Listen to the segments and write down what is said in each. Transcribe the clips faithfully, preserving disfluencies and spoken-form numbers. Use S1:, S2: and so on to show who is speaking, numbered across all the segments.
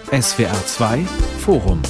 S1: S W R zwei Forum.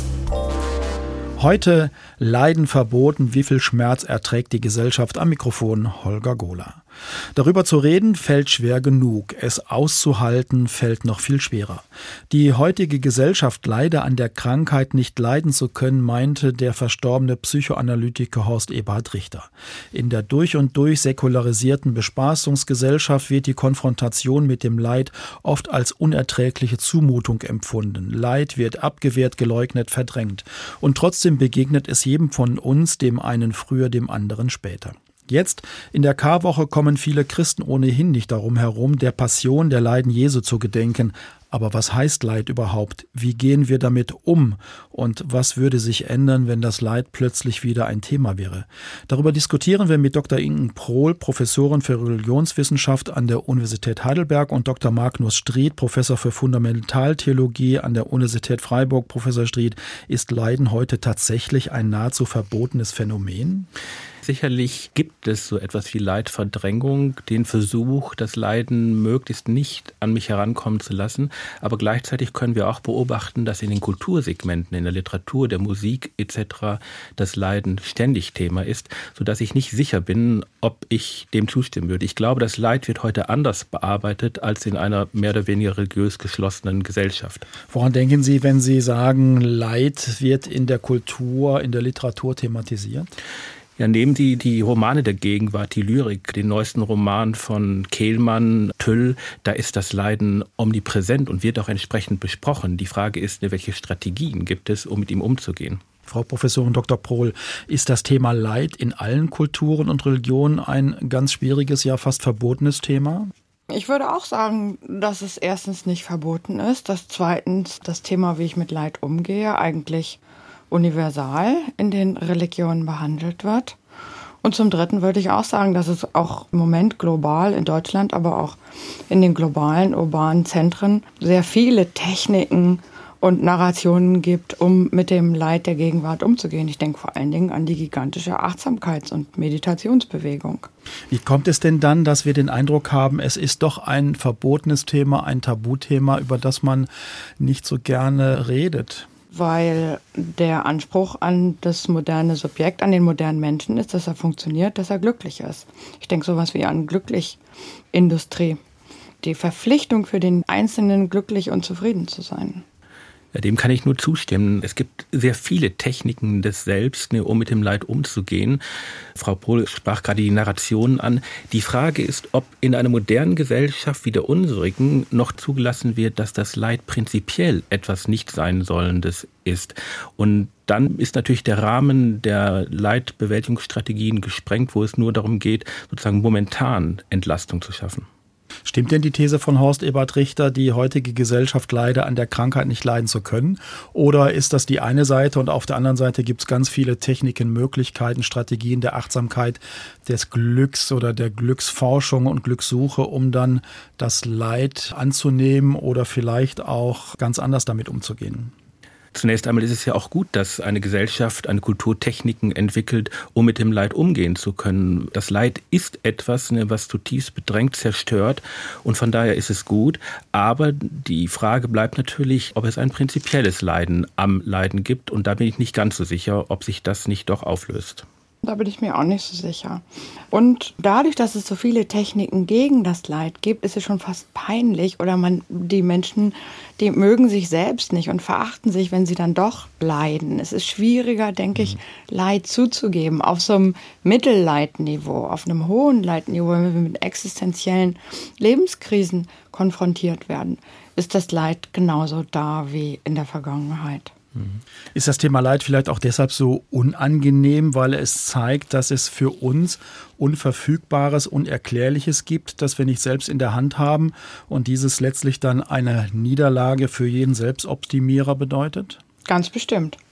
S1: Heute Leiden verboten, wie viel Schmerz erträgt die Gesellschaft? Am Mikrofon Holger Gohler. Darüber zu reden fällt schwer genug. Es auszuhalten fällt noch viel schwerer. Die heutige Gesellschaft leide an der Krankheit, nicht leiden zu können, meinte der verstorbene Psychoanalytiker Horst Eberhard Richter. In der durch und durch säkularisierten Bespaßungsgesellschaft wird die Konfrontation mit dem Leid oft als unerträgliche Zumutung empfunden. Leid wird abgewehrt, geleugnet, verdrängt. Und trotzdem begegnet es jedem von uns, dem einen früher, dem anderen später. Jetzt, in der Karwoche, kommen viele Christen ohnehin nicht darum herum, der Passion, der Leiden Jesu zu gedenken. Aber was heißt Leid überhaupt? Wie gehen wir damit um? Und was würde sich ändern, wenn das Leid plötzlich wieder ein Thema wäre? Darüber diskutieren wir mit Doktor Inken Prohl, Professorin für Religionswissenschaft an der Universität Heidelberg, und Doktor Magnus Stried, Professor für Fundamentaltheologie an der Universität Freiburg. Professor Stried, ist Leiden heute tatsächlich ein nahezu verbotenes Phänomen?
S2: Sicherlich gibt es so etwas wie Leidverdrängung, den Versuch, das Leiden möglichst nicht an mich herankommen zu lassen. Aber gleichzeitig können wir auch beobachten, dass in den Kultursegmenten, in der Literatur, der Musik et cetera das Leiden ständig Thema ist, sodass ich nicht sicher bin, ob ich dem zustimmen würde. Ich glaube, das Leid wird heute anders bearbeitet als in einer mehr oder weniger religiös geschlossenen Gesellschaft.
S1: Woran denken Sie, wenn Sie sagen, Leid wird in der Kultur, in der Literatur thematisiert?
S2: Ja, nehmen Sie die Romane der Gegenwart, die Lyrik, den neuesten Roman von Kehlmann, Tüll, da ist das Leiden omnipräsent und wird auch entsprechend besprochen. Die Frage ist, welche Strategien gibt es, um mit ihm umzugehen?
S1: Frau Professorin Doktor Prohl, ist das Thema Leid in allen Kulturen und Religionen ein ganz schwieriges, ja fast verbotenes Thema?
S3: Ich würde auch sagen, dass es erstens nicht verboten ist, dass zweitens das Thema, wie ich mit Leid umgehe, eigentlich universal in den Religionen behandelt wird. Und zum Dritten würde ich auch sagen, dass es auch im Moment global in Deutschland, aber auch in den globalen urbanen Zentren sehr viele Techniken und Narrationen gibt, um mit dem Leid der Gegenwart umzugehen. Ich denke vor allen Dingen an die gigantische Achtsamkeits- und Meditationsbewegung.
S1: Wie kommt es denn dann, dass wir den Eindruck haben, es ist doch ein verbotenes Thema, ein Tabuthema, über das man nicht so gerne redet?
S3: Weil der Anspruch an das moderne Subjekt, an den modernen Menschen ist, dass er funktioniert, dass er glücklich ist. Ich denke sowas wie an Glücklich-Industrie. Die Verpflichtung für den Einzelnen, glücklich und zufrieden zu sein.
S2: Ja, dem kann ich nur zustimmen. Es gibt sehr viele Techniken des Selbst, um mit dem Leid umzugehen. Frau Prohl sprach gerade die Narration an. Die Frage ist, ob in einer modernen Gesellschaft wie der unsrigen noch zugelassen wird, dass das Leid prinzipiell etwas nicht sein Sollendes ist. Und dann ist natürlich der Rahmen der Leidbewältigungsstrategien gesprengt, wo es nur darum geht, sozusagen momentan Entlastung zu schaffen.
S1: Stimmt denn die These von Horst Eberhard Richter, die heutige Gesellschaft leide an der Krankheit, nicht leiden zu können? Oder ist das die eine Seite und auf der anderen Seite gibt es ganz viele Techniken, Möglichkeiten, Strategien der Achtsamkeit, des Glücks oder der Glücksforschung und Glückssuche, um dann das Leid anzunehmen oder vielleicht auch ganz anders damit umzugehen?
S2: Zunächst einmal ist es ja auch gut, dass eine Gesellschaft, eine Kultur Techniken entwickelt, um mit dem Leid umgehen zu können. Das Leid ist etwas, was zutiefst bedrängt, zerstört, und von daher ist es gut. Aber die Frage bleibt natürlich, ob es ein prinzipielles Leiden am Leiden gibt, und da bin ich nicht ganz so sicher, ob sich das nicht doch auflöst.
S3: Da bin ich mir auch nicht so sicher. Und dadurch, dass es so viele Techniken gegen das Leid gibt, ist es schon fast peinlich, oder man, die Menschen, die mögen sich selbst nicht und verachten sich, wenn sie dann doch leiden. Es ist schwieriger, denke ich, Leid zuzugeben auf so einem Mittelleidniveau, auf einem hohen Leidniveau, wenn wir mit existenziellen Lebenskrisen konfrontiert werden, ist das Leid genauso da wie in der Vergangenheit.
S1: Ist das Thema Leid vielleicht auch deshalb so unangenehm, weil es zeigt, dass es für uns Unverfügbares, Unerklärliches gibt, das wir nicht selbst in der Hand haben und dieses letztlich dann eine Niederlage für jeden Selbstoptimierer bedeutet?
S3: Ganz bestimmt,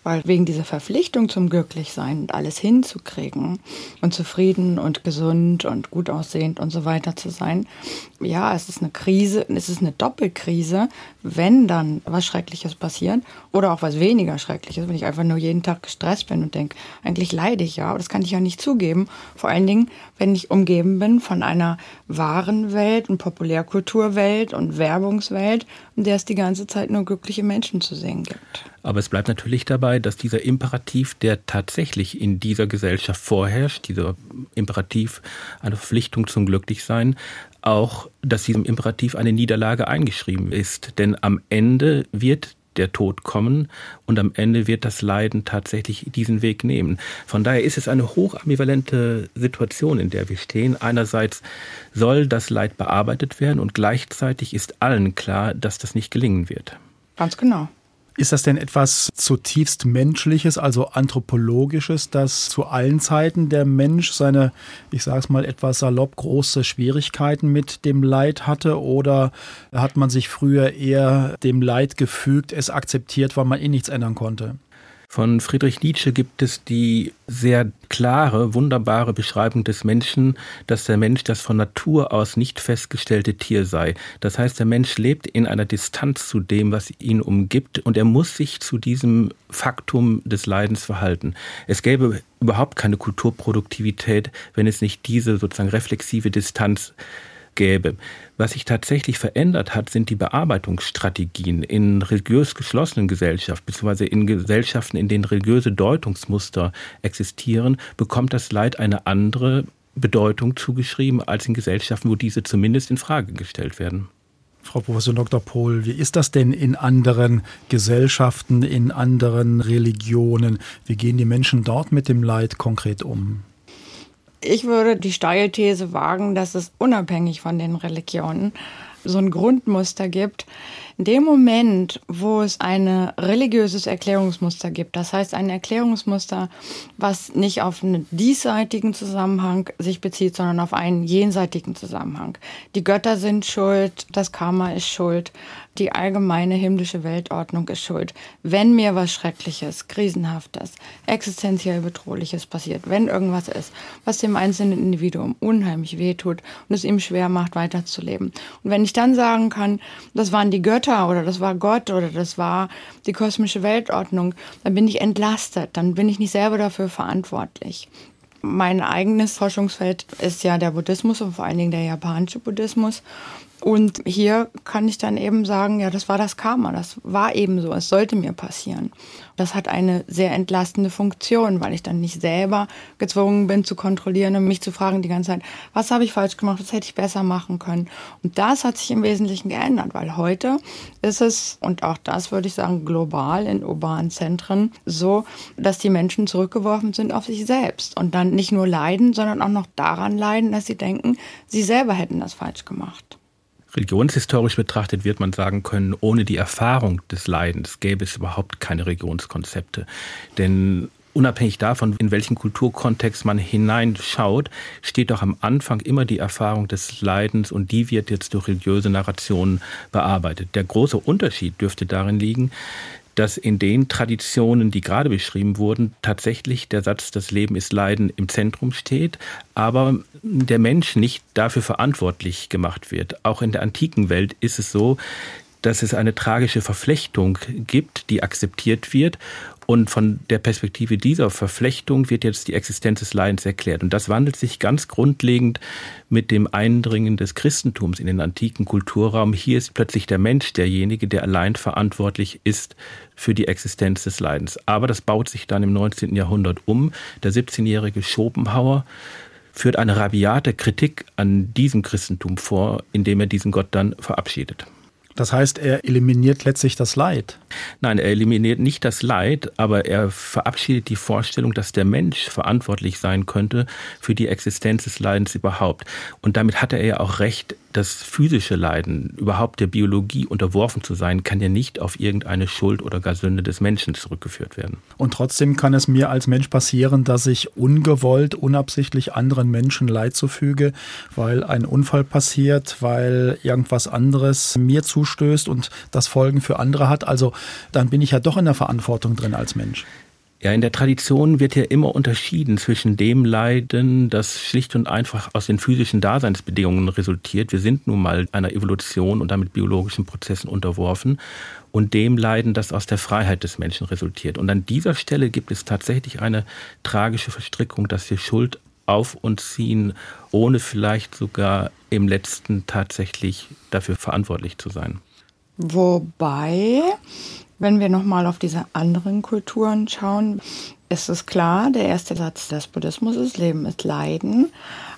S3: weil wegen dieser Verpflichtung zum Glücklichsein und alles hinzukriegen und zufrieden und gesund und gut aussehend und so weiter zu sein, ja, es ist eine Krise, es ist eine Doppelkrise, wenn dann was Schreckliches passiert oder auch was weniger Schreckliches, wenn ich einfach nur jeden Tag gestresst bin und denke, eigentlich leide ich ja, aber das kann ich ja nicht zugeben. Vor allen Dingen, wenn ich umgeben bin von einer wahren Welt, und Populärkulturwelt und Werbungswelt, in der es die ganze Zeit nur glückliche Menschen zu sehen gibt.
S2: Aber es bleibt natürlich dabei, dass dieser Imperativ, der tatsächlich in dieser Gesellschaft vorherrscht, dieser Imperativ, eine Verpflichtung zum Glücklichsein, auch, dass diesem Imperativ eine Niederlage eingeschrieben ist. Denn am Ende wird der Tod kommen und am Ende wird das Leiden tatsächlich diesen Weg nehmen. Von daher ist es eine hochambivalente Situation, in der wir stehen. Einerseits soll das Leid bearbeitet werden und gleichzeitig ist allen klar, dass das nicht gelingen wird.
S3: Ganz genau.
S1: Ist das denn etwas zutiefst Menschliches, also Anthropologisches, dass zu allen Zeiten der Mensch seine, ich sage es mal etwas salopp, große Schwierigkeiten mit dem Leid hatte? Oder hat man sich früher eher dem Leid gefügt, es akzeptiert, weil man eh nichts ändern konnte?
S2: Von Friedrich Nietzsche gibt es die sehr klare, wunderbare Beschreibung des Menschen, dass der Mensch das von Natur aus nicht festgestellte Tier sei. Das heißt, der Mensch lebt in einer Distanz zu dem, was ihn umgibt, und er muss sich zu diesem Faktum des Leidens verhalten. Es gäbe überhaupt keine Kulturproduktivität, wenn es nicht diese sozusagen reflexive Distanz gäbe. Was sich tatsächlich verändert hat, sind die Bearbeitungsstrategien. In religiös geschlossenen Gesellschaften, beziehungsweise in Gesellschaften, in denen religiöse Deutungsmuster existieren, bekommt das Leid eine andere Bedeutung zugeschrieben als in Gesellschaften, wo diese zumindest in Frage gestellt werden.
S1: Frau Professor Doktor Pohl, wie ist das denn in anderen Gesellschaften, in anderen Religionen? Wie gehen die Menschen dort mit dem Leid konkret um?
S3: Ich würde die steile These wagen, dass es unabhängig von den Religionen so ein Grundmuster gibt. In dem Moment, wo es ein religiöses Erklärungsmuster gibt, das heißt ein Erklärungsmuster, was nicht auf einen diesseitigen Zusammenhang sich bezieht, sondern auf einen jenseitigen Zusammenhang. Die Götter sind schuld, das Karma ist schuld, die allgemeine himmlische Weltordnung ist schuld. Wenn mir was Schreckliches, Krisenhaftes, existenziell Bedrohliches passiert, wenn irgendwas ist, was dem einzelnen Individuum unheimlich wehtut und es ihm schwer macht, weiterzuleben. Und wenn ich dann sagen kann, das waren die Götter oder das war Gott oder das war die kosmische Weltordnung, dann bin ich entlastet, dann bin ich nicht selber dafür verantwortlich. Mein eigenes Forschungsfeld ist ja der Buddhismus und vor allen Dingen der japanische Buddhismus. Und hier kann ich dann eben sagen, ja, das war das Karma, das war eben so, es sollte mir passieren. Das hat eine sehr entlastende Funktion, weil ich dann nicht selber gezwungen bin zu kontrollieren und mich zu fragen die ganze Zeit, was habe ich falsch gemacht, was hätte ich besser machen können. Und das hat sich im Wesentlichen geändert, weil heute ist es, und auch das würde ich sagen, global in urbanen Zentren so, dass die Menschen zurückgeworfen sind auf sich selbst und dann nicht nur leiden, sondern auch noch daran leiden, dass sie denken, sie selber hätten das falsch gemacht.
S2: Religionshistorisch betrachtet wird man sagen können, ohne die Erfahrung des Leidens gäbe es überhaupt keine Religionskonzepte. Denn unabhängig davon, in welchen Kulturkontext man hineinschaut, steht doch am Anfang immer die Erfahrung des Leidens und die wird jetzt durch religiöse Narrationen bearbeitet. Der große Unterschied dürfte darin liegen, dass in den Traditionen, die gerade beschrieben wurden, tatsächlich der Satz, das Leben ist Leiden, im Zentrum steht, aber der Mensch nicht dafür verantwortlich gemacht wird. Auch in der antiken Welt ist es so, dass es eine tragische Verflechtung gibt, die akzeptiert wird. Und von der Perspektive dieser Verflechtung wird jetzt die Existenz des Leidens erklärt. Und das wandelt sich ganz grundlegend mit dem Eindringen des Christentums in den antiken Kulturraum. Hier ist plötzlich der Mensch derjenige, der allein verantwortlich ist für die Existenz des Leidens. Aber das baut sich dann im neunzehnten Jahrhundert um. Der siebzehnjährige Schopenhauer führt eine rabiate Kritik an diesem Christentum vor, indem er diesen Gott dann verabschiedet.
S1: Das heißt, er eliminiert letztlich das Leid.
S2: Nein, er eliminiert nicht das Leid, aber er verabschiedet die Vorstellung, dass der Mensch verantwortlich sein könnte für die Existenz des Leidens überhaupt. Und damit hatte er ja auch recht, das physische Leiden, überhaupt der Biologie unterworfen zu sein, kann ja nicht auf irgendeine Schuld oder gar Sünde des Menschen zurückgeführt werden.
S1: Und trotzdem kann es mir als Mensch passieren, dass ich ungewollt, unabsichtlich anderen Menschen Leid zufüge, weil ein Unfall passiert, weil irgendwas anderes mir zustößt und das Folgen für andere hat. Also dann bin ich ja doch in der Verantwortung drin als Mensch.
S2: Ja, in der Tradition wird ja immer unterschieden zwischen dem Leiden, das schlicht und einfach aus den physischen Daseinsbedingungen resultiert. Wir sind nun mal einer Evolution und damit biologischen Prozessen unterworfen, und dem Leiden, das aus der Freiheit des Menschen resultiert. Und an dieser Stelle gibt es tatsächlich eine tragische Verstrickung, dass wir Schuld auf uns ziehen, ohne vielleicht sogar im Letzten tatsächlich dafür verantwortlich zu sein.
S3: Wobei, wenn wir nochmal auf diese anderen Kulturen schauen, ist es klar, der erste Satz des Buddhismus ist, Leben ist Leiden.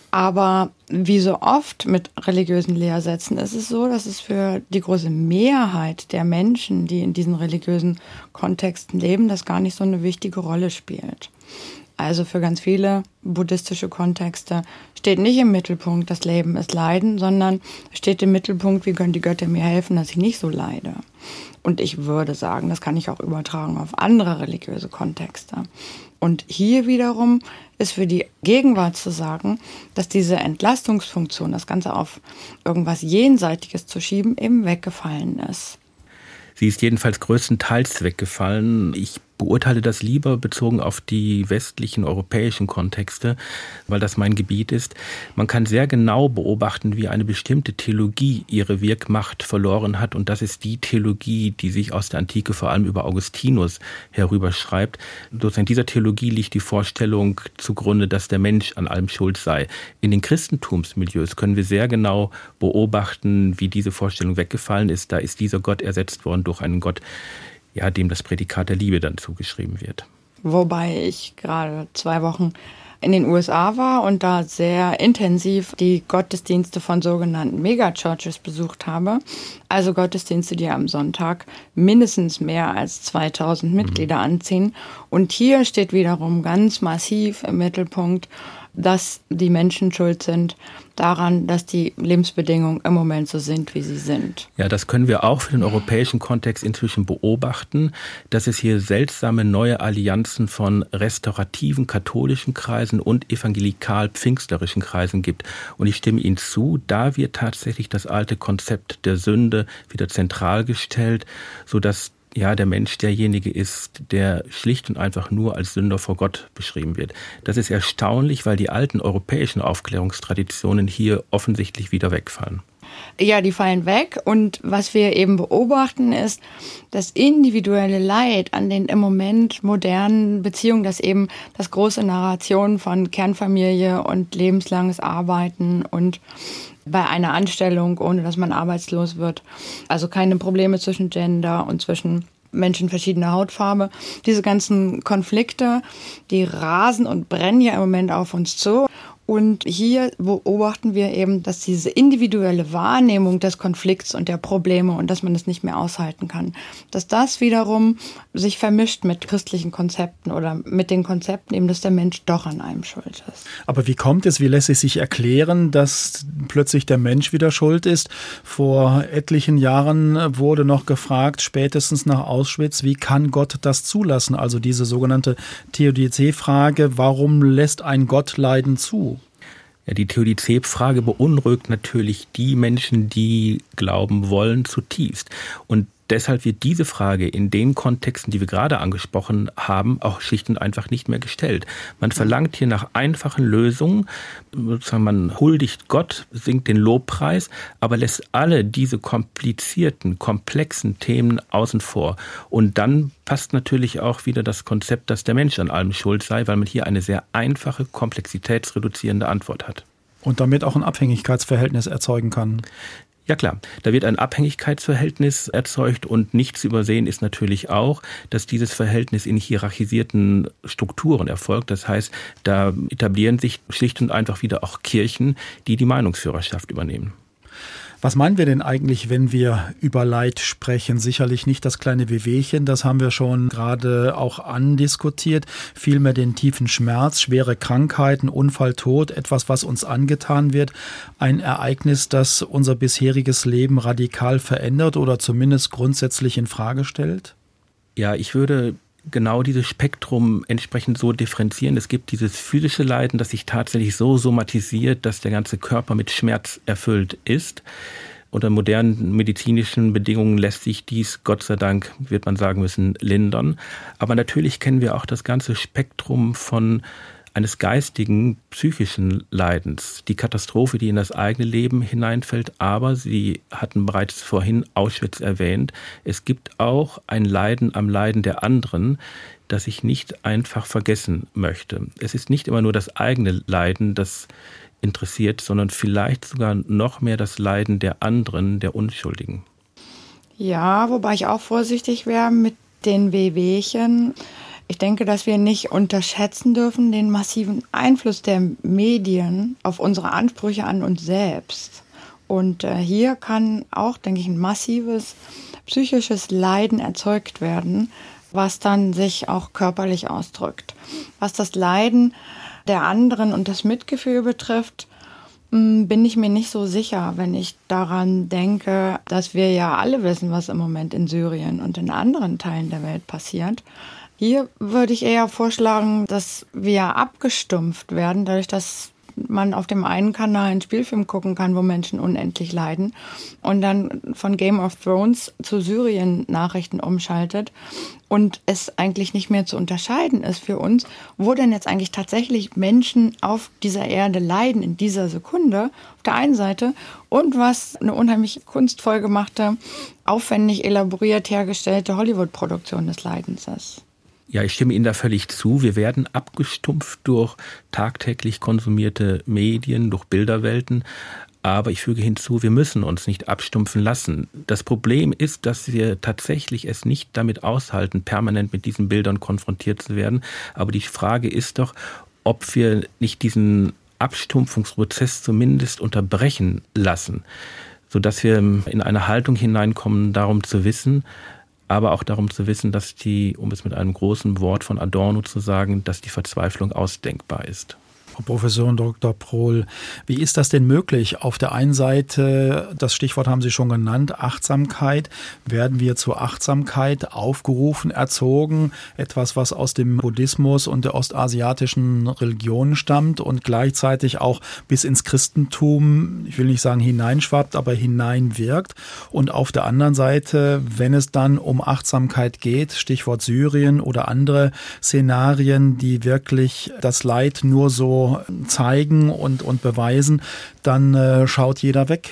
S3: Aber wie so oft mit religiösen Lehrsätzen ist es so, dass es für die große Mehrheit der Menschen, die in diesen religiösen Kontexten leben, das gar nicht so eine wichtige Rolle spielt. Also für ganz viele buddhistische Kontexte steht nicht im Mittelpunkt, das Leben ist Leiden, sondern steht im Mittelpunkt, wie können die Götter mir helfen, dass ich nicht so leide. Und ich würde sagen, das kann ich auch übertragen auf andere religiöse Kontexte. Und hier wiederum ist für die Gegenwart zu sagen, dass diese Entlastungsfunktion, das Ganze auf irgendwas Jenseitiges zu schieben, eben weggefallen ist.
S2: Sie ist jedenfalls größtenteils weggefallen. Ich beurteile das lieber bezogen auf die westlichen europäischen Kontexte, weil das mein Gebiet ist. Man kann sehr genau beobachten, wie eine bestimmte Theologie ihre Wirkmacht verloren hat. Und das ist die Theologie, die sich aus der Antike vor allem über Augustinus herüberschreibt. Sozusagen dieser Theologie liegt die Vorstellung zugrunde, dass der Mensch an allem schuld sei. In den Christentumsmilieus können wir sehr genau beobachten, wie diese Vorstellung weggefallen ist. Da ist dieser Gott ersetzt worden durch einen Gott, ja, dem das Prädikat der Liebe dann zugeschrieben wird.
S3: Wobei ich gerade zwei Wochen in den U S A war und da sehr intensiv die Gottesdienste von sogenannten Megachurches besucht habe. Also Gottesdienste, die am Sonntag mindestens mehr als zweitausend Mitglieder mhm. anziehen. Und hier steht wiederum ganz massiv im Mittelpunkt, dass die Menschen schuld sind daran, dass die Lebensbedingungen im Moment so sind, wie sie sind.
S2: Ja, das können wir auch für den europäischen Kontext inzwischen beobachten, dass es hier seltsame neue Allianzen von restaurativen katholischen Kreisen und evangelikal-pfingstlerischen Kreisen gibt. Und ich stimme Ihnen zu, da wird tatsächlich das alte Konzept der Sünde wieder zentral gestellt, sodass ja, der Mensch derjenige ist, der schlicht und einfach nur als Sünder vor Gott beschrieben wird. Das ist erstaunlich, weil die alten europäischen Aufklärungstraditionen hier offensichtlich wieder wegfallen.
S3: Ja, die fallen weg. Und was wir eben beobachten, ist das individuelle Leid an den im Moment modernen Beziehungen, dass eben das große Narration von Kernfamilie und lebenslanges Arbeiten und bei einer Anstellung, ohne dass man arbeitslos wird. Also keine Probleme zwischen Gender und zwischen Menschen verschiedener Hautfarbe. Diese ganzen Konflikte, die rasen und brennen ja im Moment auf uns zu. Und hier beobachten wir eben, dass diese individuelle Wahrnehmung des Konflikts und der Probleme und dass man es nicht mehr aushalten kann, dass das wiederum sich vermischt mit christlichen Konzepten oder mit den Konzepten eben, dass der Mensch doch an einem schuld ist.
S1: Aber wie kommt es, wie lässt es sich erklären, dass plötzlich der Mensch wieder schuld ist? Vor etlichen Jahren wurde noch gefragt, spätestens nach Auschwitz, wie kann Gott das zulassen? Also diese sogenannte Theodizee-Frage, warum lässt ein Gott Leiden zu?
S2: Ja, die Theodizee-Frage beunruhigt natürlich die Menschen, die glauben wollen, zutiefst. Und deshalb wird diese Frage in den Kontexten, die wir gerade angesprochen haben, auch schlicht und einfach nicht mehr gestellt. Man verlangt hier nach einfachen Lösungen, sozusagen man huldigt Gott, singt den Lobpreis, aber lässt alle diese komplizierten, komplexen Themen außen vor. Und dann passt natürlich auch wieder das Konzept, dass der Mensch an allem schuld sei, weil man hier eine sehr einfache, komplexitätsreduzierende Antwort hat.
S1: Und damit auch ein Abhängigkeitsverhältnis erzeugen kann.
S2: Ja klar, da wird ein Abhängigkeitsverhältnis erzeugt und nicht zu übersehen ist natürlich auch, dass dieses Verhältnis in hierarchisierten Strukturen erfolgt. Das heißt, da etablieren sich schlicht und einfach wieder auch Kirchen, die die Meinungsführerschaft übernehmen.
S1: Was meinen wir denn eigentlich, wenn wir über Leid sprechen? Sicherlich nicht das kleine Wehwehchen, das haben wir schon gerade auch andiskutiert, vielmehr den tiefen Schmerz, schwere Krankheiten, Unfall, Tod, etwas, was uns angetan wird, ein Ereignis, das unser bisheriges Leben radikal verändert oder zumindest grundsätzlich in Frage stellt?
S2: Ja, ich würde genau dieses Spektrum entsprechend so differenzieren. Es gibt dieses physische Leiden, das sich tatsächlich so somatisiert, dass der ganze Körper mit Schmerz erfüllt ist. Unter modernen medizinischen Bedingungen lässt sich dies, Gott sei Dank, wird man sagen müssen, lindern. Aber natürlich kennen wir auch das ganze Spektrum von eines geistigen, psychischen Leidens. Die Katastrophe, die in das eigene Leben hineinfällt, aber Sie hatten bereits vorhin Auschwitz erwähnt, es gibt auch ein Leiden am Leiden der anderen, das ich nicht einfach vergessen möchte. Es ist nicht immer nur das eigene Leiden, das interessiert, sondern vielleicht sogar noch mehr das Leiden der anderen, der Unschuldigen.
S3: Ja, wobei ich auch vorsichtig wäre mit den Wehwehchen. Ich denke, dass wir nicht unterschätzen dürfen den massiven Einfluss der Medien auf unsere Ansprüche an uns selbst. Und äh, hier kann auch, denke ich, ein massives psychisches Leiden erzeugt werden, was dann sich auch körperlich ausdrückt. Was das Leiden der anderen und das Mitgefühl betrifft, mh, bin ich mir nicht so sicher, wenn ich daran denke, dass wir ja alle wissen, was im Moment in Syrien und in anderen Teilen der Welt passiert. Hier würde ich eher vorschlagen, dass wir abgestumpft werden, dadurch, dass man auf dem einen Kanal einen Spielfilm gucken kann, wo Menschen unendlich leiden und dann von Game of Thrones zu Syrien Nachrichten umschaltet und es eigentlich nicht mehr zu unterscheiden ist für uns, wo denn jetzt eigentlich tatsächlich Menschen auf dieser Erde leiden in dieser Sekunde auf der einen Seite und was eine unheimlich kunstvoll gemachte, aufwendig elaboriert hergestellte Hollywood-Produktion des Leidens ist.
S2: Ja, ich stimme Ihnen da völlig zu. Wir werden abgestumpft durch tagtäglich konsumierte Medien, durch Bilderwelten. Aber ich füge hinzu, wir müssen uns nicht abstumpfen lassen. Das Problem ist, dass wir tatsächlich es nicht damit aushalten, permanent mit diesen Bildern konfrontiert zu werden. Aber die Frage ist doch, ob wir nicht diesen Abstumpfungsprozess zumindest unterbrechen lassen, sodass wir in eine Haltung hineinkommen, darum zu wissen, aber auch darum zu wissen, dass die, um es mit einem großen Wort von Adorno zu sagen, dass die Verzweiflung ausdenkbar ist.
S1: Frau Professorin Doktor Prohl, wie ist das denn möglich? Auf der einen Seite, das Stichwort haben Sie schon genannt, Achtsamkeit. Werden wir zur Achtsamkeit aufgerufen, erzogen? Etwas, was aus dem Buddhismus und der ostasiatischen Religion stammt und gleichzeitig auch bis ins Christentum, ich will nicht sagen hineinschwappt, aber hineinwirkt. Und auf der anderen Seite, wenn es dann um Achtsamkeit geht, Stichwort Syrien oder andere Szenarien, die wirklich das Leid nur so zeigen und, und beweisen, dann äh, schaut jeder weg.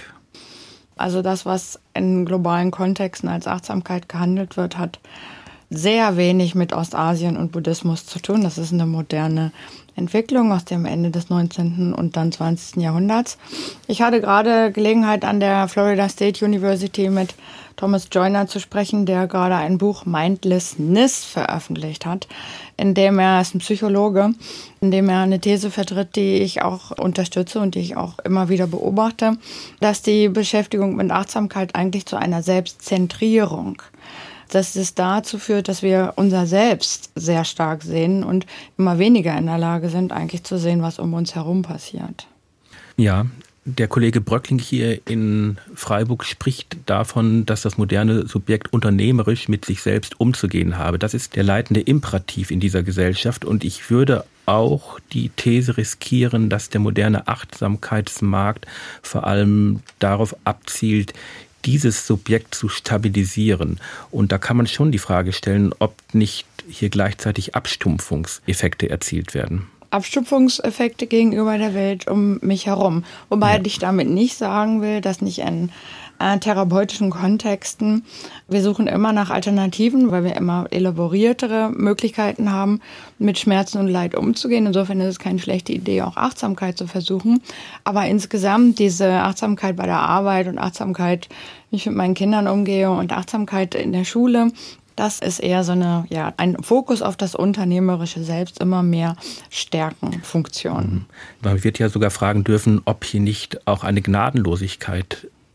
S3: Also das, was in globalen Kontexten als Achtsamkeit gehandelt wird, hat sehr wenig mit Ostasien und Buddhismus zu tun. Das ist eine moderne Entwicklung aus dem Ende des neunzehnten und dann zwanzigsten Jahrhunderts. Ich hatte gerade Gelegenheit, an der Florida State University mit Thomas Joyner zu sprechen, der gerade ein Buch Mindlessness veröffentlicht hat, in dem er, er ist ein Psychologe, in dem er eine These vertritt, die ich auch unterstütze und die ich auch immer wieder beobachte, dass die Beschäftigung mit Achtsamkeit eigentlich zu einer Selbstzentrierung, dass es dazu führt, dass wir unser Selbst sehr stark sehen und immer weniger in der Lage sind, eigentlich zu sehen, was um uns herum passiert.
S2: Ja, der Kollege Bröckling hier in Freiburg spricht davon, dass das moderne Subjekt unternehmerisch mit sich selbst umzugehen habe. Das ist der leitende Imperativ in dieser Gesellschaft und ich würde auch die These riskieren, dass der moderne Achtsamkeitsmarkt vor allem darauf abzielt, dieses Subjekt zu stabilisieren. Und da kann man schon die Frage stellen, ob nicht hier gleichzeitig Abstumpfungseffekte erzielt werden.
S3: Abstumpfungseffekte gegenüber der Welt um mich herum. Wobei ja. ich damit nicht sagen will, dass nicht in äh, therapeutischen Kontexten, wir suchen immer nach Alternativen, weil wir immer elaboriertere Möglichkeiten haben, mit Schmerzen und Leid umzugehen. Insofern ist es keine schlechte Idee, auch Achtsamkeit zu versuchen. Aber insgesamt diese Achtsamkeit bei der Arbeit und Achtsamkeit, wie ich mit meinen Kindern umgehe und Achtsamkeit in der Schule, das ist eher so eine, ja, ein Fokus auf das unternehmerische Selbst, immer mehr stärken Funktionen.
S2: Man wird ja sogar fragen dürfen, ob hier nicht auch eine Gnadenlosigkeit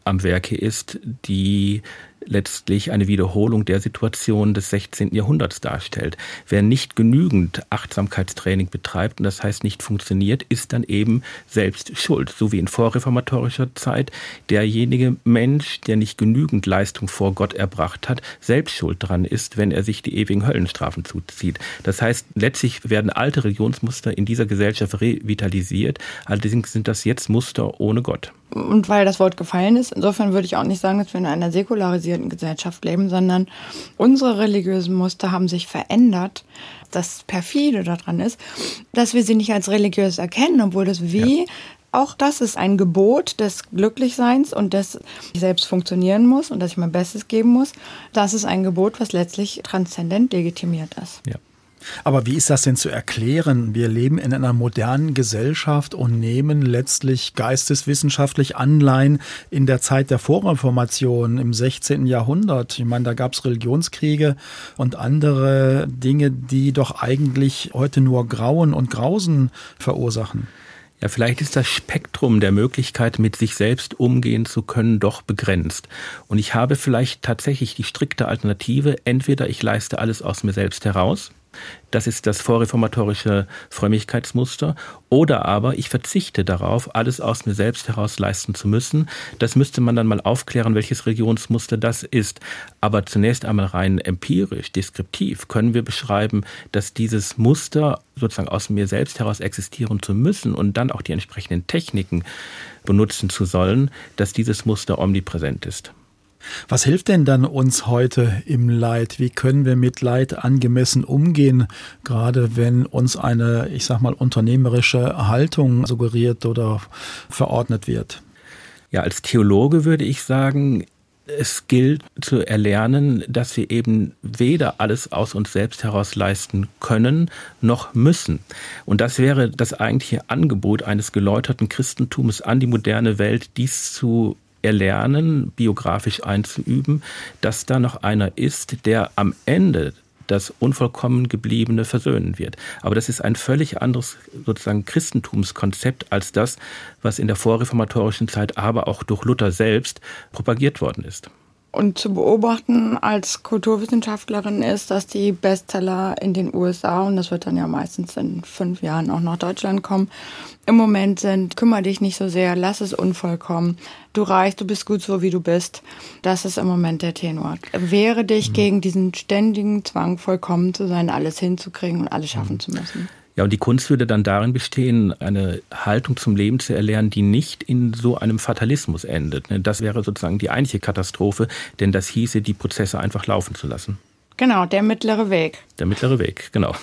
S2: am Werke ist, die letztlich eine Wiederholung der Situation des sechzehnten Jahrhunderts darstellt. Wer nicht genügend Achtsamkeitstraining betreibt und das heißt nicht funktioniert, ist dann eben selbst schuld. So wie in vorreformatorischer Zeit derjenige Mensch, der nicht genügend Leistung vor Gott erbracht hat, selbst schuld dran ist, wenn er sich die ewigen Höllenstrafen zuzieht. Das heißt, letztlich werden alte Religionsmuster in dieser Gesellschaft revitalisiert. Allerdings sind das jetzt Muster ohne Gott.
S3: Und weil das Wort gefallen ist, insofern würde ich auch nicht sagen, dass wir in einer säkularisierten Gesellschaft leben, sondern unsere religiösen Muster haben sich verändert. Das Perfide daran ist, dass wir sie nicht als religiös erkennen, obwohl das Wie, ja. Auch das ist ein Gebot des Glücklichseins und des ich selbst funktionieren muss und dass ich mein Bestes geben muss. Das ist ein Gebot, was letztlich transzendent legitimiert ist.
S2: Ja.
S1: Aber wie ist das denn zu erklären? Wir leben in einer modernen Gesellschaft und nehmen letztlich geisteswissenschaftlich Anleihen in der Zeit der Vorreformation im sechzehnten Jahrhundert. Ich meine, da gab es Religionskriege und andere Dinge, die doch eigentlich heute nur Grauen und Grausen verursachen.
S2: Ja, vielleicht ist das Spektrum der Möglichkeit, mit sich selbst umgehen zu können, doch begrenzt. Und ich habe vielleicht tatsächlich die strikte Alternative, entweder ich leiste alles aus mir selbst heraus, das ist das vorreformatorische Frömmigkeitsmuster. Oder aber ich verzichte darauf, alles aus mir selbst heraus leisten zu müssen. Das müsste man dann mal aufklären, welches Religionsmuster das ist. Aber zunächst einmal rein empirisch, deskriptiv können wir beschreiben, dass dieses Muster sozusagen aus mir selbst heraus existieren zu müssen und dann auch die entsprechenden Techniken benutzen zu sollen, dass dieses Muster omnipräsent ist.
S1: Was hilft denn dann uns heute im Leid? Wie können wir mit Leid angemessen umgehen, gerade wenn uns eine, ich sag mal, unternehmerische Haltung suggeriert oder verordnet wird?
S2: Ja, als Theologe würde ich sagen, es gilt zu erlernen, dass wir eben weder alles aus uns selbst heraus leisten können, noch müssen. Und das wäre das eigentliche Angebot eines geläuterten Christentums an die moderne Welt, dies zu erlernen, biografisch einzuüben, dass da noch einer ist, der am Ende das unvollkommen Gebliebene versöhnen wird. Aber das ist ein völlig anderes sozusagen Christentumskonzept als das, was in der vorreformatorischen Zeit, aber auch durch Luther selbst propagiert worden ist.
S3: Und zu beobachten als Kulturwissenschaftlerin ist, dass die Bestseller in den U S A, und das wird dann ja meistens in fünf Jahren auch nach Deutschland kommen, im Moment sind, kümmere dich nicht so sehr, lass es unvollkommen, du reichst, du bist gut so, wie du bist. Das ist im Moment der Tenor. Wehre dich mhm. gegen diesen ständigen Zwang, vollkommen zu sein, alles hinzukriegen und alles schaffen mhm. zu müssen.
S2: Ja, und die Kunst würde dann darin bestehen, eine Haltung zum Leben zu erlernen, die nicht in so einem Fatalismus endet. Das wäre sozusagen die eigentliche Katastrophe, denn das hieße, die Prozesse einfach laufen zu lassen.
S3: Genau, der mittlere Weg.
S2: Der mittlere Weg, genau.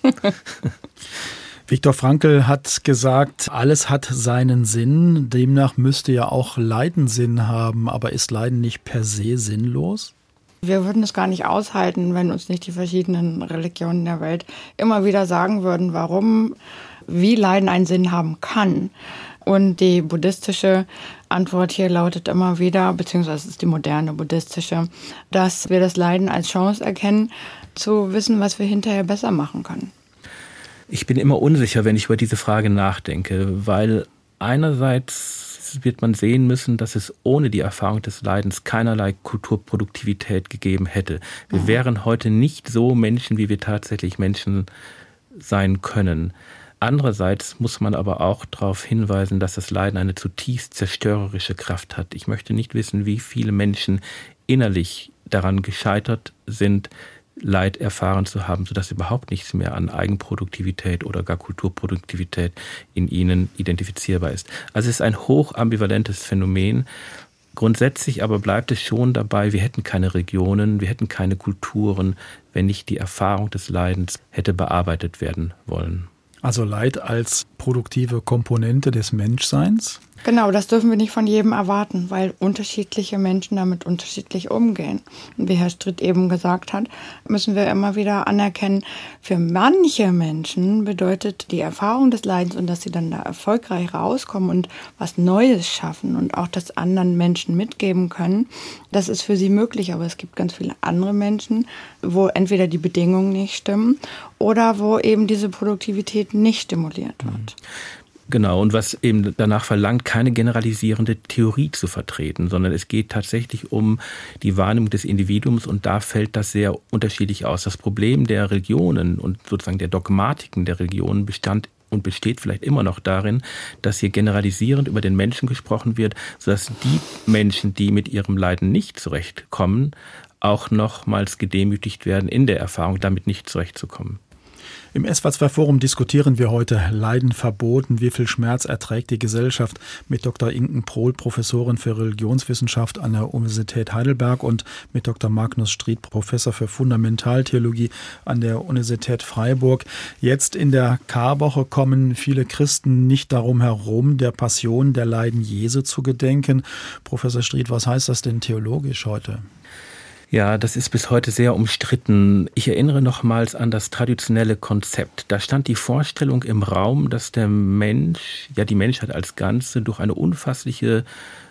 S1: Viktor Frankl hat gesagt, alles hat seinen Sinn. Demnach müsste ja auch Leiden Sinn haben. Aber ist Leiden nicht per se sinnlos?
S3: Wir würden es gar nicht aushalten, wenn uns nicht die verschiedenen Religionen der Welt immer wieder sagen würden, warum, wie Leiden einen Sinn haben kann. Und die buddhistische Antwort hier lautet immer wieder, beziehungsweise es ist die moderne buddhistische, dass wir das Leiden als Chance erkennen, zu wissen, was wir hinterher besser machen können.
S2: Ich bin immer unsicher, wenn ich über diese Frage nachdenke, weil einerseits wird man sehen müssen, dass es ohne die Erfahrung des Leidens keinerlei Kulturproduktivität gegeben hätte. Wir ja. wären heute nicht so Menschen, wie wir tatsächlich Menschen sein können. Andererseits muss man aber auch darauf hinweisen, dass das Leiden eine zutiefst zerstörerische Kraft hat. Ich möchte nicht wissen, wie viele Menschen innerlich daran gescheitert sind, Leid erfahren zu haben, sodass überhaupt nichts mehr an Eigenproduktivität oder gar Kulturproduktivität in ihnen identifizierbar ist. Also es ist ein hoch ambivalentes Phänomen. Grundsätzlich aber bleibt es schon dabei, wir hätten keine Regionen, wir hätten keine Kulturen, wenn nicht die Erfahrung des Leidens hätte bearbeitet werden wollen.
S1: Also Leid als produktive Komponente des Menschseins?
S3: Genau, das dürfen wir nicht von jedem erwarten, weil unterschiedliche Menschen damit unterschiedlich umgehen. Und wie Herr Stritt eben gesagt hat, müssen wir immer wieder anerkennen, für manche Menschen bedeutet die Erfahrung des Leidens und dass sie dann da erfolgreich rauskommen und was Neues schaffen und auch das anderen Menschen mitgeben können, das ist für sie möglich. Aber es gibt ganz viele andere Menschen, wo entweder die Bedingungen nicht stimmen oder wo eben diese Produktivität nicht stimuliert wird.
S2: Genau, und was eben danach verlangt, keine generalisierende Theorie zu vertreten, sondern es geht tatsächlich um die Wahrnehmung des Individuums und da fällt das sehr unterschiedlich aus. Das Problem der Religionen und sozusagen der Dogmatiken der Religionen bestand und besteht vielleicht immer noch darin, dass hier generalisierend über den Menschen gesprochen wird, sodass die Menschen, die mit ihrem Leiden nicht zurechtkommen, auch nochmals gedemütigt werden in der Erfahrung, damit nicht zurechtzukommen.
S1: Im S W A zwei Forum diskutieren wir heute Leiden verboten, wie viel Schmerz erträgt die Gesellschaft mit Doktor Inken Prohl, Professorin für Religionswissenschaft an der Universität Heidelberg und mit Doktor Magnus Stried, Professor für Fundamentaltheologie an der Universität Freiburg. Jetzt in der Karwoche kommen viele Christen nicht darum herum, der Passion, der Leiden Jesu zu gedenken. Professor Stried, was heißt das denn theologisch heute?
S2: Ja, das ist bis heute sehr umstritten. Ich erinnere nochmals an das traditionelle Konzept. Da stand die Vorstellung im Raum, dass der Mensch, ja die Menschheit als Ganze, durch eine unfassliche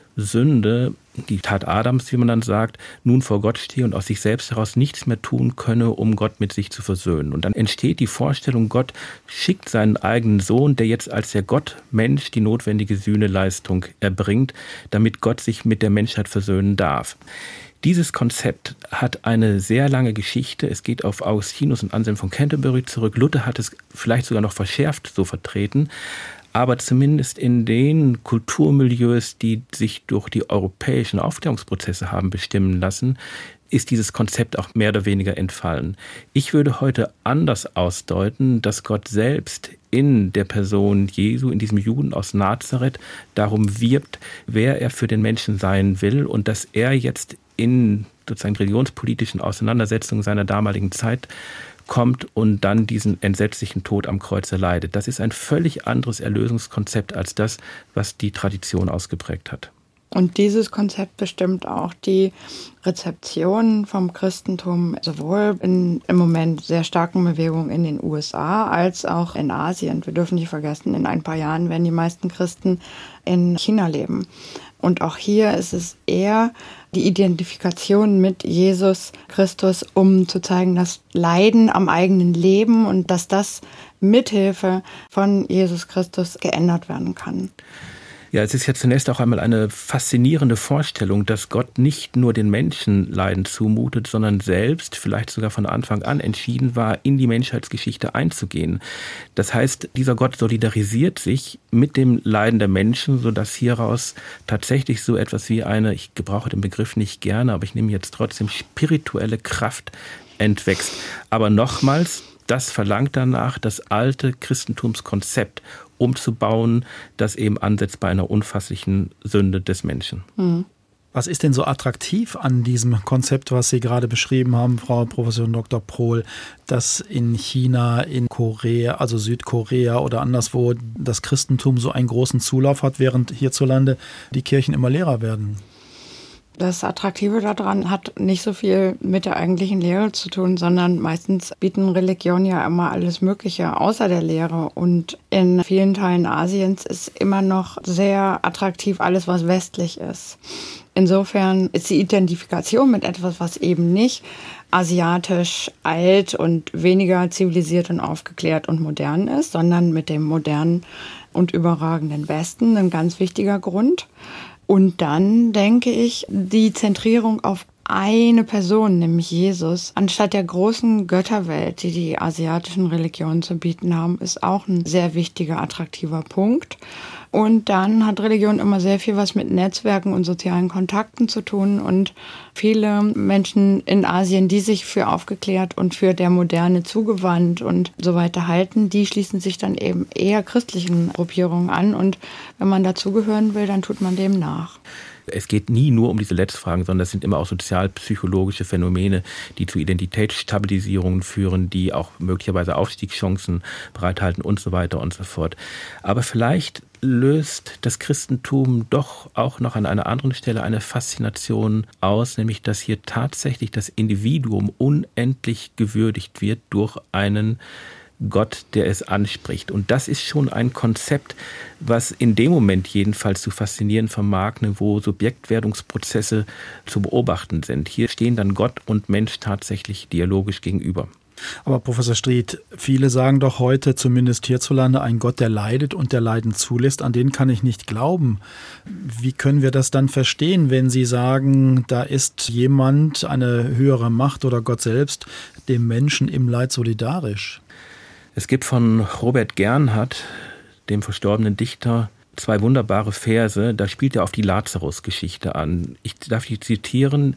S2: Sünde, die Tat Adams, wie man dann sagt, nun vor Gott stehe und aus sich selbst heraus nichts mehr tun könne, um Gott mit sich zu versöhnen. Und dann entsteht die Vorstellung, Gott schickt seinen eigenen Sohn, der jetzt als der Gottmensch die notwendige Sühneleistung erbringt, damit Gott sich mit der Menschheit versöhnen darf. Dieses Konzept hat eine sehr lange Geschichte. Es geht auf Augustinus und Anselm von Canterbury zurück. Luther hat es vielleicht sogar noch verschärft so vertreten. Aber zumindest in den Kulturmilieus, die sich durch die europäischen Aufklärungsprozesse haben bestimmen lassen, ist dieses Konzept auch mehr oder weniger entfallen. Ich würde heute anders ausdeuten, dass Gott selbst in der Person Jesu, in diesem Juden aus Nazareth, darum wirbt, wer er für den Menschen sein will und dass er jetzt in sozusagen religionspolitischen Auseinandersetzungen seiner damaligen Zeit kommt und dann diesen entsetzlichen Tod am Kreuz erleidet. Das ist ein völlig anderes Erlösungskonzept als das, was die Tradition ausgeprägt hat.
S3: Und dieses Konzept bestimmt auch die Rezeption vom Christentum sowohl in im Moment sehr starken Bewegungen in den U S A als auch in Asien. Wir dürfen nicht vergessen, in ein paar Jahren werden die meisten Christen in China leben. Und auch hier ist es eher die Identifikation mit Jesus Christus, um zu zeigen, dass Leiden am eigenen Leben und dass das mithilfe von Jesus Christus geändert werden kann.
S2: Ja, es ist ja zunächst auch einmal eine faszinierende Vorstellung, dass Gott nicht nur den Menschen Leiden zumutet, sondern selbst, vielleicht sogar von Anfang an, entschieden war, in die Menschheitsgeschichte einzugehen. Das heißt, dieser Gott solidarisiert sich mit dem Leiden der Menschen, sodass hieraus tatsächlich so etwas wie eine, ich gebrauche den Begriff nicht gerne, aber ich nehme jetzt trotzdem spirituelle Kraft entwächst. Aber nochmals, das verlangt danach, das alte Christentumskonzept umzubauen, das eben ansetzt bei einer unfasslichen Sünde des Menschen.
S3: Mhm.
S1: Was ist denn so attraktiv an diesem Konzept, was Sie gerade beschrieben haben, Frau Professorin Doktor Prohl, dass in China, in Korea, also Südkorea oder anderswo das Christentum so einen großen Zulauf hat, während hierzulande die Kirchen immer leerer werden?
S3: Das Attraktive daran hat nicht so viel mit der eigentlichen Lehre zu tun, sondern meistens bieten Religionen ja immer alles Mögliche außer der Lehre. Und in vielen Teilen Asiens ist immer noch sehr attraktiv alles, was westlich ist. Insofern ist die Identifikation mit etwas, was eben nicht asiatisch, alt und weniger zivilisiert und aufgeklärt und modern ist, sondern mit dem modernen und überragenden Westen ein ganz wichtiger Grund. Und dann denke ich, die Zentrierung auf eine Person, nämlich Jesus, anstatt der großen Götterwelt, die die asiatischen Religionen zu bieten haben, ist auch ein sehr wichtiger, attraktiver Punkt. Und dann hat Religion immer sehr viel was mit Netzwerken und sozialen Kontakten zu tun. Und viele Menschen in Asien, die sich für aufgeklärt und für der Moderne zugewandt und so weiter halten, die schließen sich dann eben eher christlichen Gruppierungen an. Und wenn man dazugehören will, dann tut man dem nach.
S2: Es geht nie nur um diese Letztfragen, sondern es sind immer auch sozialpsychologische Phänomene, die zu Identitätsstabilisierungen führen, die auch möglicherweise Aufstiegschancen bereithalten und so weiter und so fort. Aber vielleicht löst das Christentum doch auch noch an einer anderen Stelle eine Faszination aus, nämlich dass hier tatsächlich das Individuum unendlich gewürdigt wird durch einen Gott, der es anspricht. Und das ist schon ein Konzept, was in dem Moment jedenfalls zu faszinieren vermag, wo Subjektwerdungsprozesse zu beobachten sind. Hier stehen dann Gott und Mensch tatsächlich dialogisch gegenüber.
S1: Aber Professor Stried, viele sagen doch heute, zumindest hierzulande, ein Gott, der leidet und der Leiden zulässt, an den kann ich nicht glauben. Wie können wir das dann verstehen, wenn Sie sagen, da ist jemand, eine höhere Macht oder Gott selbst, dem Menschen im Leid solidarisch?
S2: Es gibt von Robert Gernhardt, dem verstorbenen Dichter, zwei wunderbare Verse, da spielt er auf die Lazarus-Geschichte an. Ich darf die zitieren: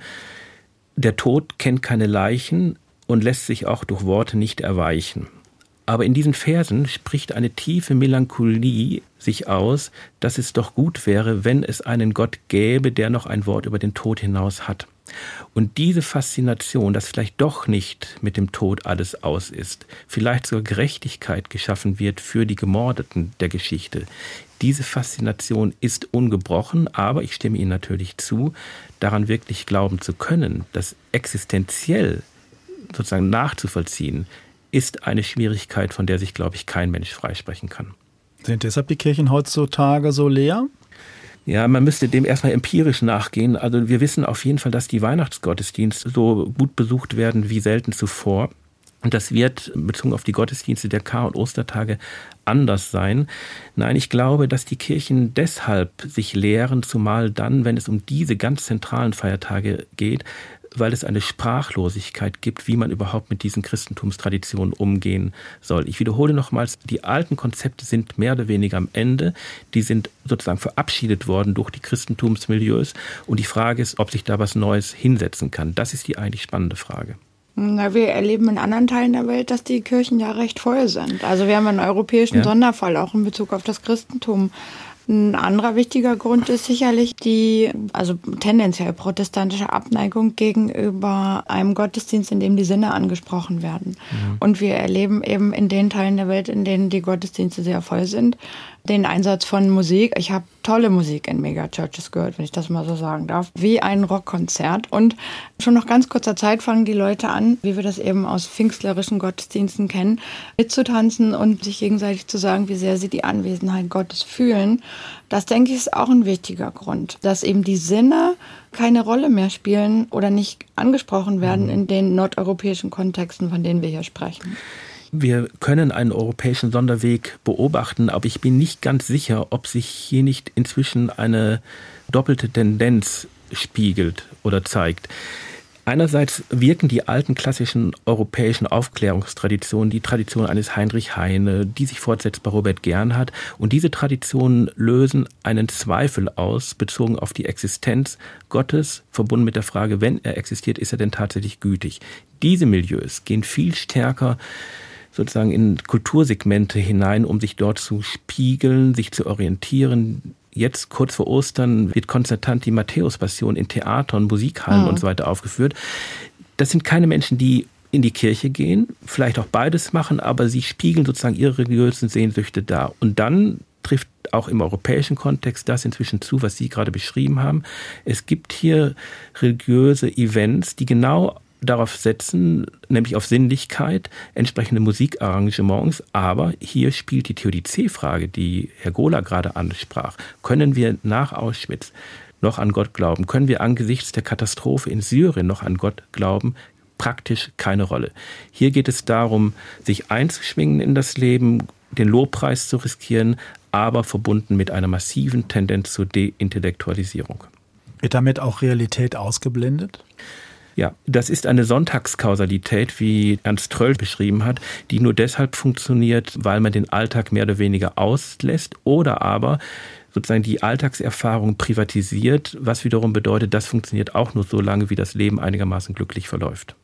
S2: Der Tod kennt keine Leichen und lässt sich auch durch Worte nicht erweichen. Aber in diesen Versen spricht eine tiefe Melancholie sich aus, dass es doch gut wäre, wenn es einen Gott gäbe, der noch ein Wort über den Tod hinaus hat. Und diese Faszination, dass vielleicht doch nicht mit dem Tod alles aus ist, vielleicht sogar Gerechtigkeit geschaffen wird für die Gemordeten der Geschichte, diese Faszination ist ungebrochen, aber ich stimme Ihnen natürlich zu, daran wirklich glauben zu können, dass existenziell sozusagen nachzuvollziehen, ist eine Schwierigkeit, von der sich, glaube ich, kein Mensch freisprechen kann.
S1: Sind deshalb die Kirchen heutzutage so leer?
S2: Ja, man müsste dem erstmal empirisch nachgehen. Also wir wissen auf jeden Fall, dass die Weihnachtsgottesdienste so gut besucht werden wie selten zuvor. Und das wird bezogen auf die Gottesdienste der Kar- und Ostertage anders sein. Nein, ich glaube, dass die Kirchen deshalb sich lehren, zumal dann, wenn es um diese ganz zentralen Feiertage geht, weil es eine Sprachlosigkeit gibt, wie man überhaupt mit diesen Christentumstraditionen umgehen soll. Ich wiederhole nochmals, die alten Konzepte sind mehr oder weniger am Ende. Die sind sozusagen verabschiedet worden durch die Christentumsmilieus. Und die Frage ist, ob sich da was Neues hinsetzen kann. Das ist die eigentlich spannende Frage.
S3: Na, wir erleben in anderen Teilen der Welt, dass die Kirchen ja recht voll sind. Also wir haben einen europäischen ja. Sonderfall, auch in Bezug auf das Christentum. Ein anderer wichtiger Grund ist sicherlich die, also tendenziell protestantische Abneigung gegenüber einem Gottesdienst, in dem die Sinne angesprochen werden. Mhm. Und wir erleben eben in den Teilen der Welt, in denen die Gottesdienste sehr voll sind, den Einsatz von Musik. Ich habe tolle Musik in Megachurches gehört, wenn ich das mal so sagen darf, wie ein Rockkonzert. Und schon nach ganz kurzer Zeit fangen die Leute an, wie wir das eben aus pfingstlerischen Gottesdiensten kennen, mitzutanzen und sich gegenseitig zu sagen, wie sehr sie die Anwesenheit Gottes fühlen. Das, denke ich, ist auch ein wichtiger Grund, dass eben die Sinne keine Rolle mehr spielen oder nicht angesprochen werden in den nordeuropäischen Kontexten, von denen wir hier sprechen.
S2: Wir können einen europäischen Sonderweg beobachten, aber ich bin nicht ganz sicher, ob sich hier nicht inzwischen eine doppelte Tendenz spiegelt oder zeigt. Einerseits wirken die alten klassischen europäischen Aufklärungstraditionen, die Tradition eines Heinrich Heine, die sich fortsetzt bei Robert Gernhardt. Und diese Traditionen lösen einen Zweifel aus, bezogen auf die Existenz Gottes, verbunden mit der Frage, wenn er existiert, ist er denn tatsächlich gütig? Diese Milieus gehen viel stärker sozusagen in Kultursegmente hinein, um sich dort zu spiegeln, sich zu orientieren. Jetzt, kurz vor Ostern, wird konzertant die Matthäus-Passion in Theatern, Musikhallen mhm. und so weiter aufgeführt. Das sind keine Menschen, die in die Kirche gehen, vielleicht auch beides machen, aber sie spiegeln sozusagen ihre religiösen Sehnsüchte dar. Und dann trifft auch im europäischen Kontext das inzwischen zu, was Sie gerade beschrieben haben. Es gibt hier religiöse Events, die genau darauf setzen, nämlich auf Sinnlichkeit, entsprechende Musikarrangements. Aber hier spielt die Theodizee-Frage, die Herr Gola gerade ansprach. Können wir nach Auschwitz noch an Gott glauben? Können wir angesichts der Katastrophe in Syrien noch an Gott glauben? Praktisch keine Rolle. Hier geht es darum, sich einzuschwingen in das Leben, den Lobpreis zu riskieren, aber verbunden mit einer massiven Tendenz zur Deintellektualisierung.
S1: Wird damit auch Realität ausgeblendet?
S2: Ja, das ist eine Sonntagskausalität, wie Ernst Tröll beschrieben hat, die nur deshalb funktioniert, weil man den Alltag mehr oder weniger auslässt oder aber sozusagen die Alltagserfahrung privatisiert, was wiederum bedeutet, das funktioniert auch nur so lange, wie das Leben einigermaßen glücklich verläuft.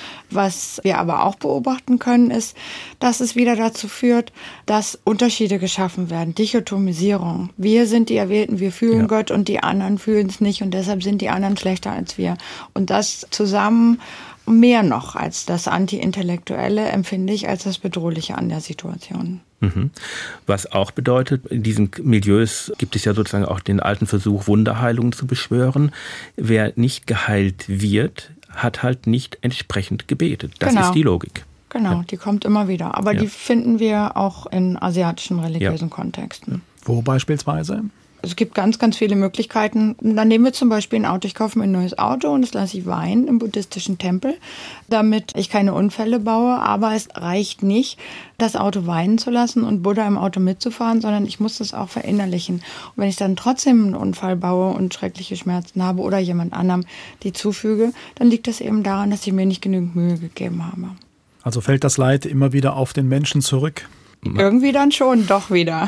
S3: Was wir aber auch beobachten können, ist, dass es wieder dazu führt, dass Unterschiede geschaffen werden, Dichotomisierung. Wir sind die Erwählten, wir fühlen ja. Gott und die anderen fühlen es nicht und deshalb sind die anderen schlechter als wir. Und das zusammen mehr noch als das Anti-Intellektuelle empfinde ich als das Bedrohliche an der Situation.
S2: Mhm. Was auch bedeutet, in diesen Milieus gibt es ja sozusagen auch den alten Versuch, Wunderheilungen zu beschwören. Wer nicht geheilt wird, hat halt nicht entsprechend gebetet. Das
S3: genau.
S2: ist die Logik.
S3: Genau, ja. Die kommt immer wieder. Aber ja. die finden wir auch in asiatischen religiösen ja. Kontexten.
S1: Wo beispielsweise?
S3: Es gibt ganz, ganz viele Möglichkeiten. Dann nehmen wir zum Beispiel ein Auto. Ich kaufe mir ein neues Auto und das lasse ich weihen im buddhistischen Tempel, damit ich keine Unfälle baue. Aber es reicht nicht, das Auto weinen zu lassen und Buddha im Auto mitzufahren, sondern ich muss das auch verinnerlichen. Und wenn ich dann trotzdem einen Unfall baue und schreckliche Schmerzen habe oder jemand anderem die zufüge, dann liegt das eben daran, dass ich mir nicht genügend Mühe gegeben habe.
S1: Also fällt das Leid immer wieder auf den Menschen zurück?
S3: Irgendwie dann schon, doch wieder.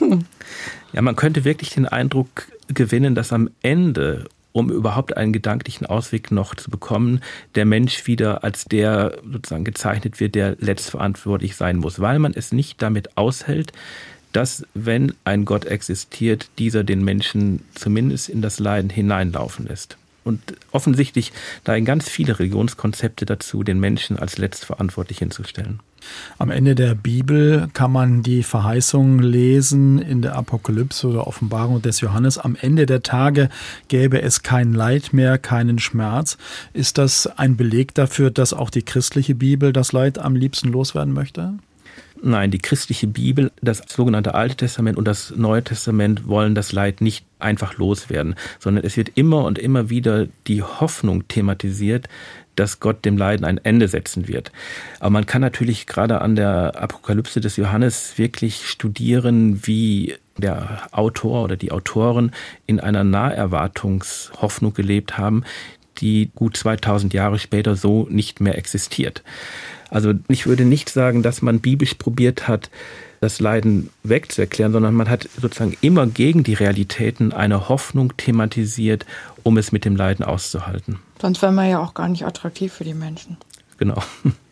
S2: Ja, man könnte wirklich den Eindruck gewinnen, dass am Ende, um überhaupt einen gedanklichen Ausweg noch zu bekommen, der Mensch wieder als der sozusagen gezeichnet wird, der letztverantwortlich sein muss, weil man es nicht damit aushält, dass, wenn ein Gott existiert, dieser den Menschen zumindest in das Leiden hineinlaufen lässt. Und offensichtlich neigen ganz viele Religionskonzepte dazu, den Menschen als letztverantwortlich hinzustellen.
S1: Am Ende der Bibel kann man die Verheißung lesen in der Apokalypse oder Offenbarung des Johannes. Am Ende der Tage gäbe es kein Leid mehr, keinen Schmerz. Ist das ein Beleg dafür, dass auch die christliche Bibel das Leid am liebsten loswerden möchte?
S2: Nein, die christliche Bibel, das sogenannte Alte Testament und das Neue Testament wollen das Leid nicht einfach loswerden, sondern es wird immer und immer wieder die Hoffnung thematisiert, dass Gott dem Leiden ein Ende setzen wird. Aber man kann natürlich gerade an der Apokalypse des Johannes wirklich studieren, wie der Autor oder die Autoren in einer Naherwartungshoffnung gelebt haben, die gut zweitausend Jahre später so nicht mehr existiert. Also ich würde nicht sagen, dass man biblisch probiert hat, das Leiden wegzuerklären, sondern man hat sozusagen immer gegen die Realitäten eine Hoffnung thematisiert, um es mit dem Leiden auszuhalten.
S3: Sonst wäre man ja auch gar nicht attraktiv für die Menschen.
S2: Genau.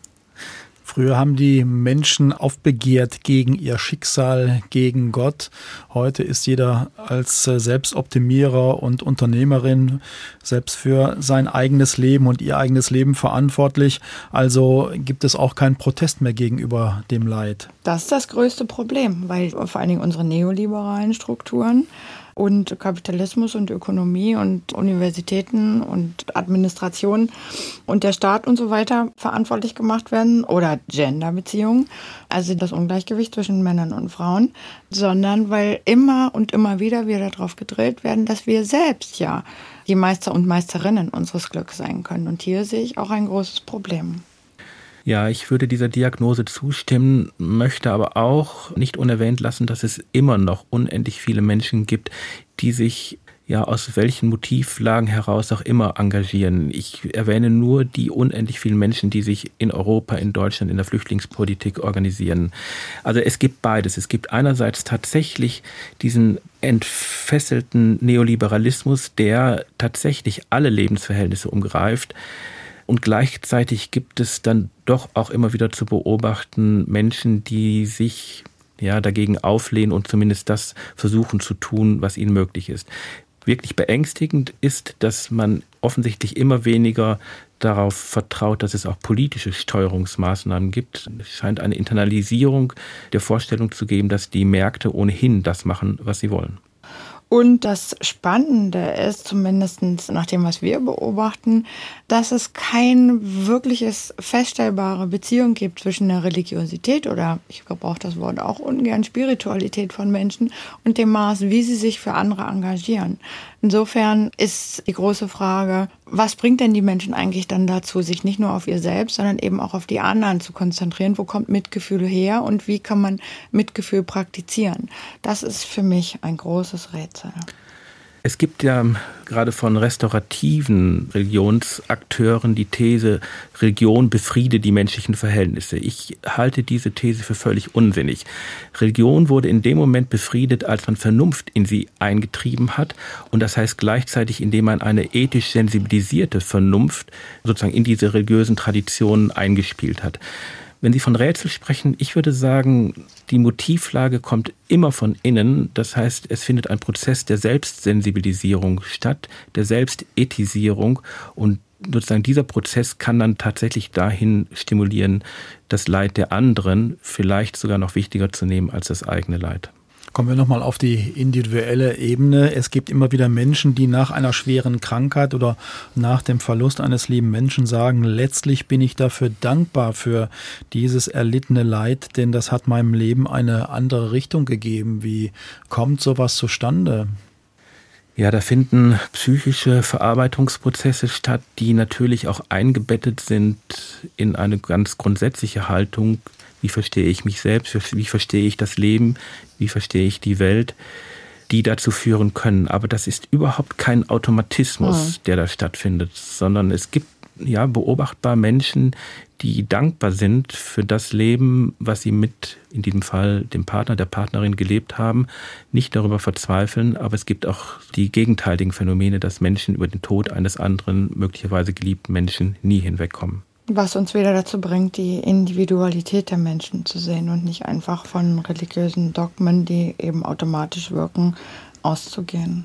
S1: Früher haben die Menschen aufbegehrt gegen ihr Schicksal, gegen Gott. Heute ist jeder als Selbstoptimierer und Unternehmerin selbst für sein eigenes Leben und ihr eigenes Leben verantwortlich. Also gibt es auch keinen Protest mehr gegenüber dem Leid.
S3: Das ist das größte Problem, weil vor allen Dingen unsere neoliberalen Strukturen und Kapitalismus und Ökonomie und Universitäten und Administration und der Staat und so weiter verantwortlich gemacht werden oder Genderbeziehungen, also das Ungleichgewicht zwischen Männern und Frauen, sondern weil immer und immer wieder wir darauf gedrillt werden, dass wir selbst ja die Meister und Meisterinnen unseres Glücks sein können. Und hier sehe ich auch ein großes Problem.
S2: Ja, ich würde dieser Diagnose zustimmen, möchte aber auch nicht unerwähnt lassen, dass es immer noch unendlich viele Menschen gibt, die sich ja aus welchen Motivlagen heraus auch immer engagieren. Ich erwähne nur die unendlich vielen Menschen, die sich in Europa, in Deutschland, in der Flüchtlingspolitik organisieren. Also es gibt beides. Es gibt einerseits tatsächlich diesen entfesselten Neoliberalismus, der tatsächlich alle Lebensverhältnisse umgreift. Und gleichzeitig gibt es dann doch auch immer wieder zu beobachten Menschen, die sich ja dagegen auflehnen und zumindest das versuchen zu tun, was ihnen möglich ist. Wirklich beängstigend ist, dass man offensichtlich immer weniger darauf vertraut, dass es auch politische Steuerungsmaßnahmen gibt. Es scheint eine Internalisierung der Vorstellung zu geben, dass die Märkte ohnehin das machen, was sie wollen.
S3: Und das Spannende ist, zumindest nach dem, was wir beobachten, dass es keine wirkliches feststellbare Beziehung gibt zwischen der Religiosität oder, ich gebrauche das Wort auch ungern, Spiritualität von Menschen und dem Maß, wie sie sich für andere engagieren. Insofern ist die große Frage, was bringt denn die Menschen eigentlich dann dazu, sich nicht nur auf ihr selbst, sondern eben auch auf die anderen zu konzentrieren? Wo kommt Mitgefühl her und wie kann man Mitgefühl praktizieren? Das ist für mich ein großes Rätsel.
S2: Es gibt ja gerade von restaurativen Religionsakteuren die These, Religion befriede die menschlichen Verhältnisse. Ich halte diese These für völlig unsinnig. Religion wurde in dem Moment befriedet, als man Vernunft in sie eingetrieben hat. Und das heißt gleichzeitig, indem man eine ethisch sensibilisierte Vernunft sozusagen in diese religiösen Traditionen eingespielt hat. Wenn Sie von Rätsel sprechen, ich würde sagen, die Motivlage kommt immer von innen. Das heißt, es findet ein Prozess der Selbstsensibilisierung statt, der Selbstethisierung. Und sozusagen dieser Prozess kann dann tatsächlich dahin stimulieren, das Leid der anderen vielleicht sogar noch wichtiger zu nehmen als das eigene Leid.
S1: Kommen wir nochmal auf die individuelle Ebene. Es gibt immer wieder Menschen, die nach einer schweren Krankheit oder nach dem Verlust eines lieben Menschen sagen, letztlich bin ich dafür dankbar für dieses erlittene Leid, denn das hat meinem Leben eine andere Richtung gegeben. Wie kommt sowas zustande?
S2: Ja, da finden psychische Verarbeitungsprozesse statt, die natürlich auch eingebettet sind in eine ganz grundsätzliche Haltung. Wie verstehe ich mich selbst? Wie verstehe ich das Leben? Wie verstehe ich die Welt? Die dazu führen können. Aber das ist überhaupt kein Automatismus, der da stattfindet, sondern es gibt ja beobachtbar Menschen, die dankbar sind für das Leben, was sie mit, in diesem Fall, dem Partner, der Partnerin gelebt haben, nicht darüber verzweifeln. Aber es gibt auch die gegenteiligen Phänomene, dass Menschen über den Tod eines anderen, möglicherweise geliebten Menschen, nie hinwegkommen.
S3: Was uns wieder dazu bringt, die Individualität der Menschen zu sehen und nicht einfach von religiösen Dogmen, die eben automatisch wirken, auszugehen.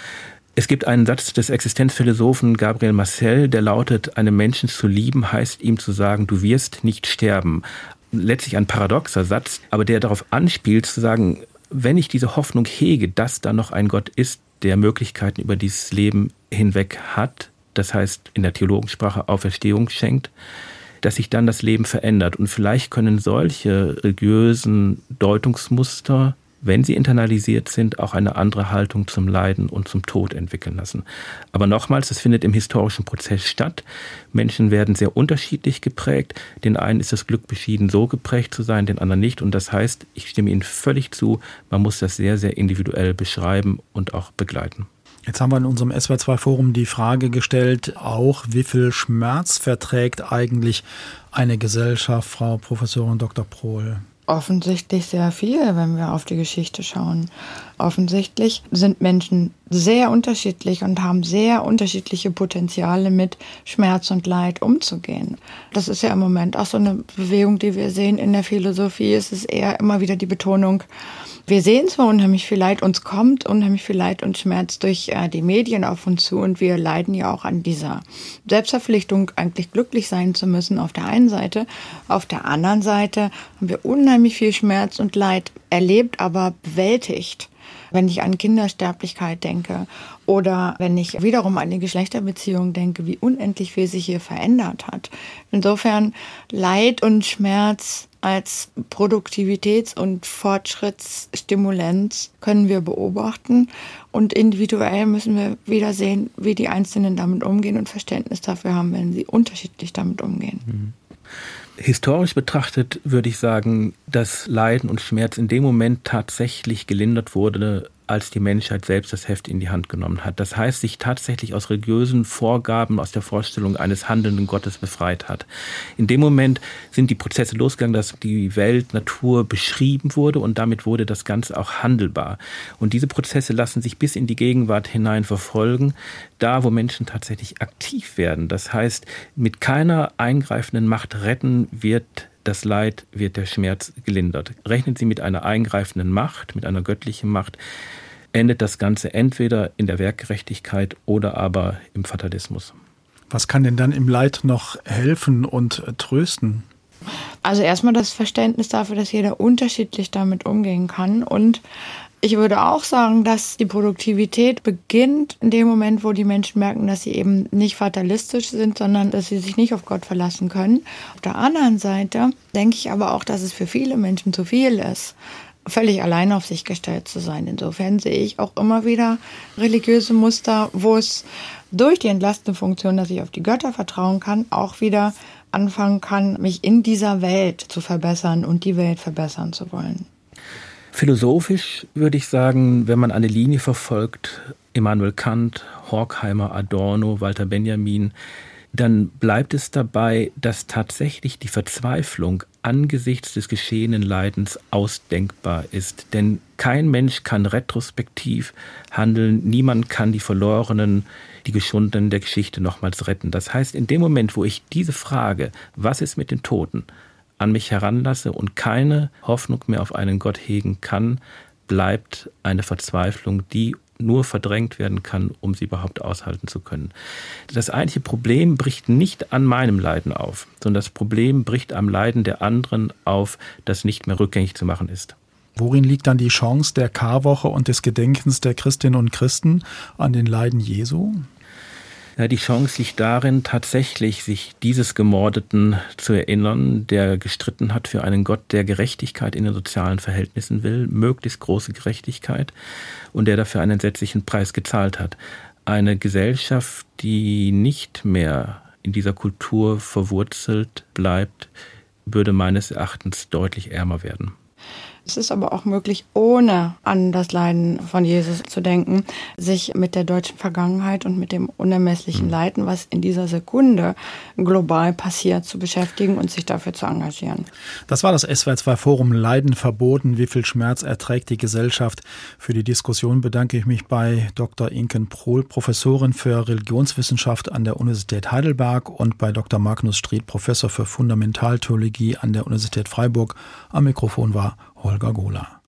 S2: Es gibt einen Satz des Existenzphilosophen Gabriel Marcel, der lautet: Einen Menschen zu lieben heißt ihm zu sagen, du wirst nicht sterben. Letztlich ein paradoxer Satz, aber der darauf anspielt, zu sagen, wenn ich diese Hoffnung hege, dass da noch ein Gott ist, der Möglichkeiten über dieses Leben hinweg hat, das heißt in der Theologensprache Auferstehung schenkt, dass sich dann das Leben verändert. Und vielleicht können solche religiösen Deutungsmuster, wenn sie internalisiert sind, auch eine andere Haltung zum Leiden und zum Tod entwickeln lassen. Aber nochmals, es findet im historischen Prozess statt. Menschen werden sehr unterschiedlich geprägt. Den einen ist das Glück beschieden, so geprägt zu sein, den anderen nicht. Und das heißt, ich stimme Ihnen völlig zu, man muss das sehr, sehr individuell beschreiben und auch begleiten.
S1: Jetzt haben wir in unserem S W R zwei Forum die Frage gestellt, auch wie viel Schmerz verträgt eigentlich eine Gesellschaft, Frau Professorin Doktor Prohl?
S3: Offensichtlich sehr viel, wenn wir auf die Geschichte schauen. Offensichtlich sind Menschen sehr unterschiedlich und haben sehr unterschiedliche Potenziale, mit Schmerz und Leid umzugehen. Das ist ja im Moment auch so eine Bewegung, die wir sehen in der Philosophie. Es ist eher immer wieder die Betonung, wir sehen zwar unheimlich viel Leid, uns kommt unheimlich viel Leid und Schmerz durch äh, die Medien auf uns zu und wir leiden ja auch an dieser Selbstverpflichtung, eigentlich glücklich sein zu müssen auf der einen Seite. Auf der anderen Seite haben wir unheimlich viel Schmerz und Leid erlebt, aber bewältigt. Wenn ich an Kindersterblichkeit denke oder wenn ich wiederum an die Geschlechterbeziehung denke, wie unendlich viel sich hier verändert hat. Insofern Leid und Schmerz als Produktivitäts- und Fortschrittsstimulanz können wir beobachten und individuell müssen wir wieder sehen, wie die Einzelnen damit umgehen und Verständnis dafür haben, wenn sie unterschiedlich damit umgehen.
S2: Mhm. Historisch betrachtet würde ich sagen, dass Leiden und Schmerz in dem Moment tatsächlich gelindert wurde, als die Menschheit selbst das Heft in die Hand genommen hat. Das heißt, sich tatsächlich aus religiösen Vorgaben, aus der Vorstellung eines handelnden Gottes befreit hat. In dem Moment sind die Prozesse losgegangen, dass die Welt, Natur beschrieben wurde und damit wurde das Ganze auch handelbar. Und diese Prozesse lassen sich bis in die Gegenwart hinein verfolgen, da wo Menschen tatsächlich aktiv werden. Das heißt, mit keiner eingreifenden Macht retten wird das Leid, wird der Schmerz gelindert. Rechnen Sie mit einer eingreifenden Macht, mit einer göttlichen Macht, endet das Ganze entweder in der Werkgerechtigkeit oder aber im Fatalismus.
S1: Was kann denn dann im Leid noch helfen und trösten?
S3: Also erstmal das Verständnis dafür, dass jeder unterschiedlich damit umgehen kann. Und ich würde auch sagen, dass die Produktivität beginnt in dem Moment, wo die Menschen merken, dass sie eben nicht fatalistisch sind, sondern dass sie sich nicht auf Gott verlassen können. Auf der anderen Seite denke ich aber auch, dass es für viele Menschen zu viel ist, völlig allein auf sich gestellt zu sein. Insofern sehe ich auch immer wieder religiöse Muster, wo es durch die entlastende Funktion, dass ich auf die Götter vertrauen kann, auch wieder anfangen kann, mich in dieser Welt zu verbessern und die Welt verbessern zu wollen.
S2: Philosophisch würde ich sagen, wenn man eine Linie verfolgt, Immanuel Kant, Horkheimer, Adorno, Walter Benjamin, dann bleibt es dabei, dass tatsächlich die Verzweiflung angesichts des geschehenen Leidens ausdenkbar ist. Denn kein Mensch kann retrospektiv handeln, niemand kann die Verlorenen, die Geschundenen der Geschichte nochmals retten. Das heißt, in dem Moment, wo ich diese Frage, was ist mit den Toten, an mich heranlasse und keine Hoffnung mehr auf einen Gott hegen kann, bleibt eine Verzweiflung, die nur verdrängt werden kann, um sie überhaupt aushalten zu können. Das eigentliche Problem bricht nicht an meinem Leiden auf, sondern das Problem bricht am Leiden der anderen auf, das nicht mehr rückgängig zu machen ist.
S1: Worin liegt dann die Chance der Karwoche und des Gedenkens der Christinnen und Christen an den Leiden Jesu?
S2: Ja, die Chance liegt darin, tatsächlich sich dieses Gemordeten zu erinnern, der gestritten hat für einen Gott, der Gerechtigkeit in den sozialen Verhältnissen will, möglichst große Gerechtigkeit, und der dafür einen entsetzlichen Preis gezahlt hat. Eine Gesellschaft, die nicht mehr in dieser Kultur verwurzelt bleibt, würde meines Erachtens deutlich ärmer werden.
S3: Es ist aber auch möglich, ohne an das Leiden von Jesus zu denken, sich mit der deutschen Vergangenheit und mit dem unermesslichen Leiden, was in dieser Sekunde global passiert, zu beschäftigen und sich dafür zu engagieren.
S1: Das war das S W R zwei Forum Leiden verboten, wie viel Schmerz erträgt die Gesellschaft. Für die Diskussion bedanke ich mich bei Doktor Inken Prohl, Professorin für Religionswissenschaft an der Universität Heidelberg, und bei Doktor Magnus Stried, Professor für Fundamentaltheologie an der Universität Freiburg. Am Mikrofon war Holger Gohler.